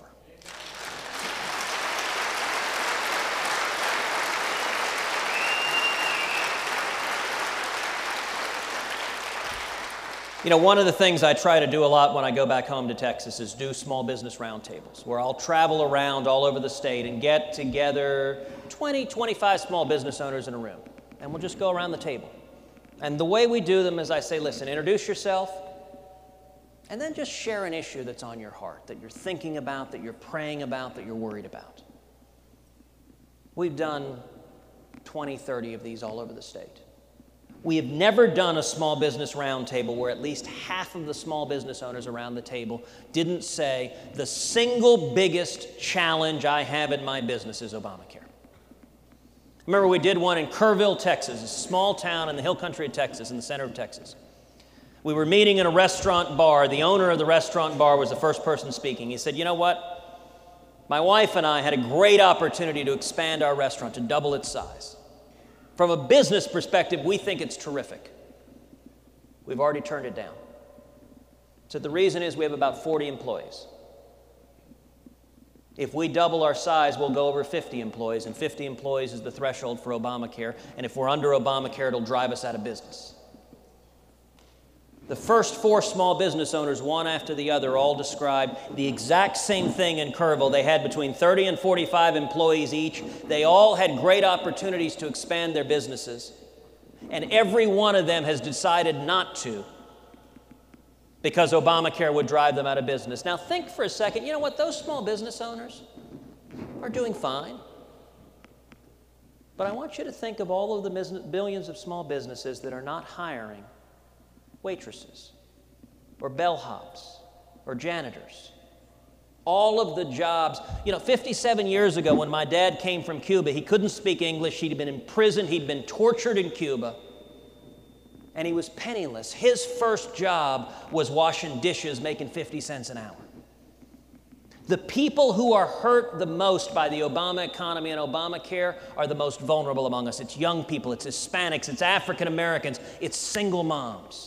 A: You know, one of the things I try to do a lot when I go back home to Texas is do small business roundtables, where I'll travel around all over the state and get together twenty, twenty-five small business owners in a room, and we'll just go around the table. And the way we do them is I say, listen, introduce yourself, and then just share an issue that's on your heart, that you're thinking about, that you're praying about, that you're worried about. We've done twenty, thirty of these all over the state. We have never done a small business roundtable where at least half of the small business owners around the table didn't say, the single biggest challenge I have in my business is Obamacare. Remember, we did one in Kerrville, Texas, a small town in the hill country of Texas, in the center of Texas. We were meeting in a restaurant bar. The owner of the restaurant bar was the first person speaking. He said, you know what? My wife and I had a great opportunity to expand our restaurant, to double its size. From a business perspective, we think it's terrific. We've already turned it down. So the reason is we have about forty employees. If we double our size, we'll go over fifty employees, and fifty employees is the threshold for Obamacare, and if we're under Obamacare, it'll drive us out of business. The first four small business owners, one after the other, all described the exact same thing in Kerrville. They had between thirty and forty-five employees each. They all had great opportunities to expand their businesses. And every one of them has decided not to because Obamacare would drive them out of business. Now think for a second, you know what? Those small business owners are doing fine. But I want you to think of all of the billions of small businesses that are not hiring waitresses, or bellhops, or janitors. All of the jobs. You know, fifty-seven years ago when my dad came from Cuba, he couldn't speak English, he'd been imprisoned, he'd been tortured in Cuba, and he was penniless. His first job was washing dishes, making fifty cents an hour. The people who are hurt the most by the Obama economy and Obamacare are the most vulnerable among us. It's young people, it's Hispanics, it's African Americans, it's single moms.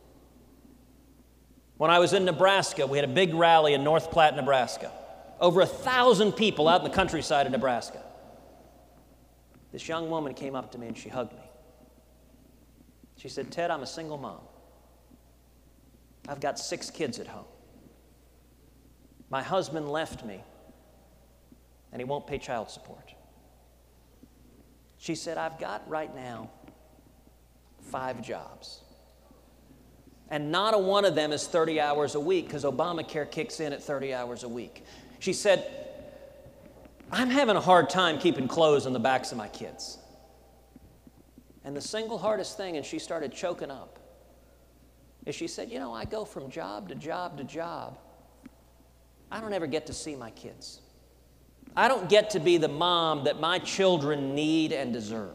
A: When I was in Nebraska, we had a big rally in North Platte, Nebraska. Over a thousand people out in the countryside of Nebraska. This young woman came up to me and she hugged me. She said, Ted, I'm a single mom. I've got six kids at home. My husband left me and he won't pay child support. She said, I've got right now five jobs. And not a one of them is thirty hours a week because Obamacare kicks in at thirty hours a week. She said, I'm having a hard time keeping clothes on the backs of my kids. And the single hardest thing, and she started choking up, is she said, you know, I go from job to job to job. I don't ever get to see my kids. I don't get to be the mom that my children need and deserve.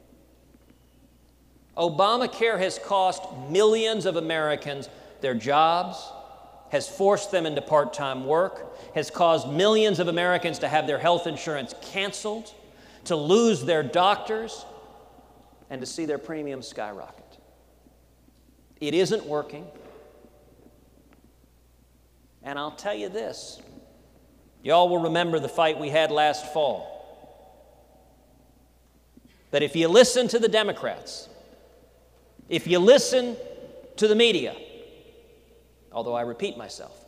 A: Obamacare has cost millions of Americans their jobs, has forced them into part-time work, has caused millions of Americans to have their health insurance canceled, to lose their doctors, and to see their premiums skyrocket. It isn't working. And I'll tell you this, y'all will remember the fight we had last fall. That if you listen to the Democrats, if you listen to the media, although I repeat myself,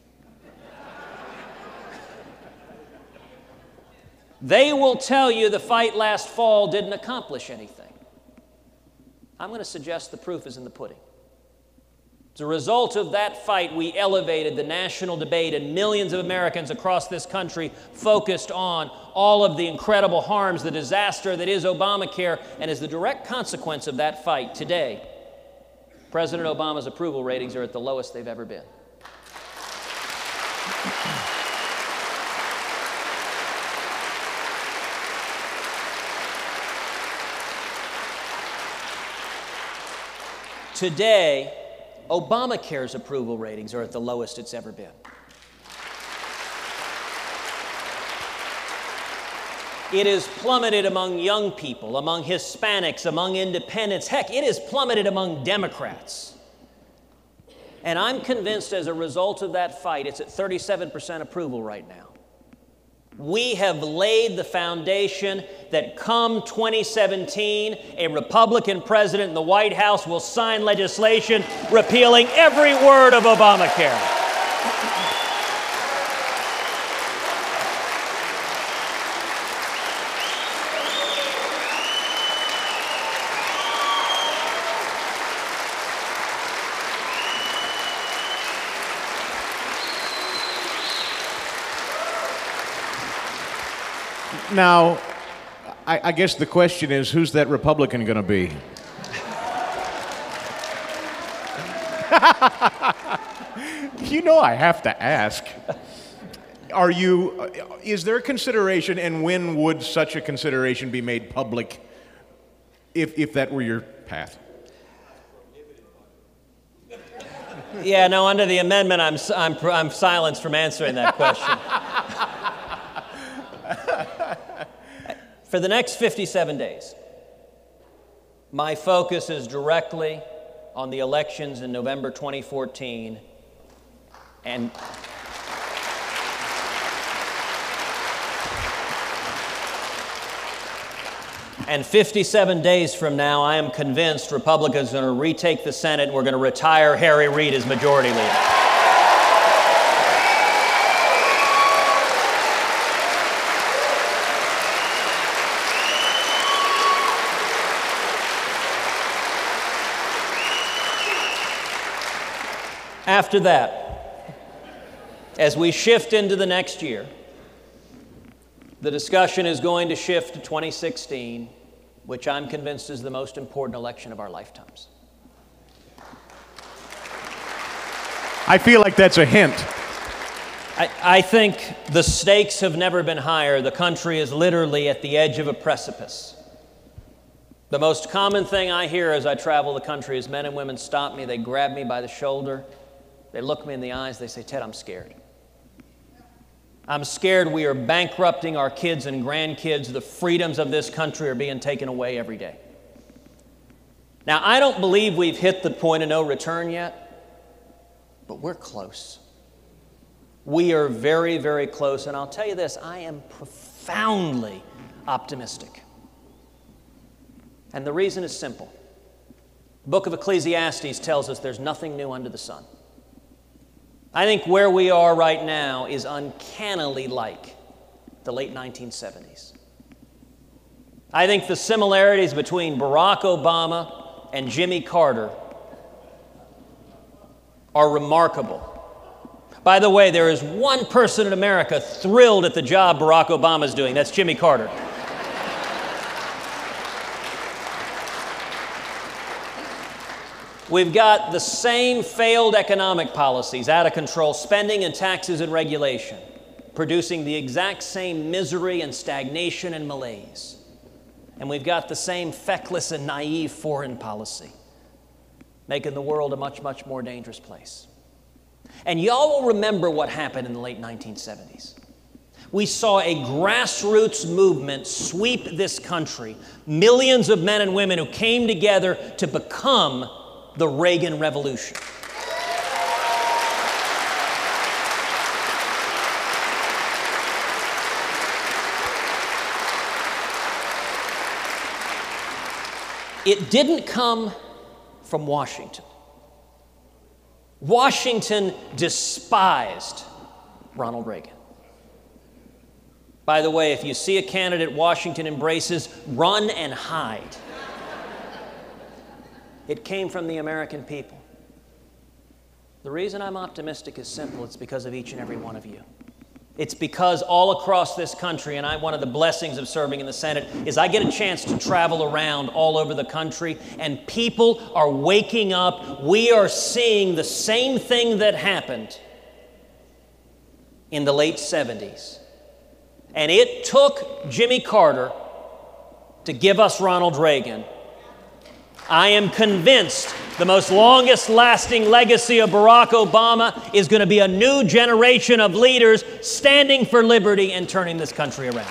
A: they will tell you the fight last fall didn't accomplish anything. I'm going to suggest the proof is in the pudding. As a result of that fight, we elevated the national debate, and millions of Americans across this country focused on all of the incredible harms, the disaster that is Obamacare, and as the direct consequence of that fight today, President Obama's approval ratings are at the lowest they've ever been. Today, Obamacare's approval ratings are at the lowest it's ever been. It has plummeted among young people, among Hispanics, among independents. Heck, it has plummeted among Democrats. And I'm convinced as a result of that fight, it's at thirty-seven percent approval right now. We have laid the foundation that come twenty seventeen, a Republican president in the White House will sign legislation repealing every word of Obamacare.
B: Now, I, I guess the question is, who's that Republican going to be? You know I have to ask. Are you, is there a consideration, and when would such a consideration be made public if, if that were your path?
A: Yeah, no, under the amendment, I'm, I'm, I'm silenced from answering that question. For the next fifty-seven days, my focus is directly on the elections in November twenty fourteen, and and fifty-seven days from now, I am convinced Republicans are going to retake the Senate and we're going to retire Harry Reid as majority leader. After that, as we shift into the next year, the discussion is going to shift to twenty sixteen, which I'm convinced is the most important election of our lifetimes.
B: I feel like that's a hint.
A: I, I think the stakes have never been higher. The country is literally at the edge of a precipice. The most common thing I hear as I travel the country is men and women stop me, they grab me by the shoulder, they look me in the eyes, they say, "Ted, I'm scared. I'm scared we are bankrupting our kids and grandkids. The freedoms of this country are being taken away every day." Now, I don't believe we've hit the point of no return yet, but we're close. We are very, very close. And I'll tell you this, I am profoundly optimistic. And the reason is simple. The book of Ecclesiastes tells us there's nothing new under the sun. I think where we are right now is uncannily like the late nineteen seventies. I think the similarities between Barack Obama and Jimmy Carter are remarkable. By the way, there is one person in America thrilled at the job Barack Obama is doing. That's Jimmy Carter. We've got the same failed economic policies, out of control spending and taxes and regulation, producing the exact same misery and stagnation and malaise. And we've got the same feckless and naive foreign policy, making the world a much, much more dangerous place. And y'all will remember what happened in the late nineteen seventies. We saw a grassroots movement sweep this country, millions of men and women who came together to become the Reagan Revolution. It didn't come from Washington. Washington despised Ronald Reagan. By the way, if you see a candidate Washington embraces, run and hide. It came from the American people. The reason I'm optimistic is simple. It's because of each and every one of you. It's because all across this country, and I, one of the blessings of serving in the Senate is I get a chance to travel around all over the country, and people are waking up. We are seeing the same thing that happened in the late seventies. And it took Jimmy Carter to give us Ronald Reagan. I am convinced the most longest lasting legacy of Barack Obama is going to be a new generation of leaders standing for liberty and turning this country around.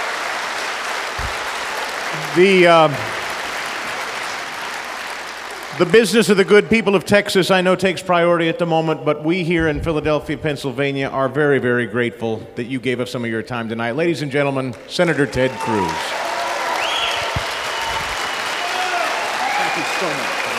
B: The, um, The business of the good people of Texas, I know, takes priority at the moment, but we here in Philadelphia, Pennsylvania, are very, very grateful that you gave us some of your time tonight. Ladies and gentlemen, Senator Ted Cruz. Thank you so much.